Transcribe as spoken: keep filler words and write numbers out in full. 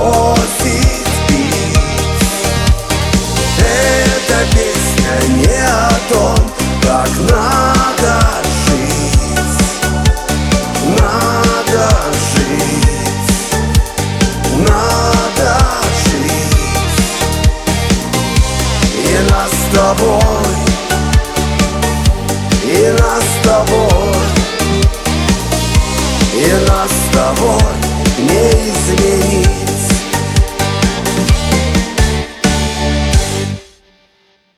бросить бить. Эта песня не о том, как надо жить. Надо жить, надо жить. И нас с тобой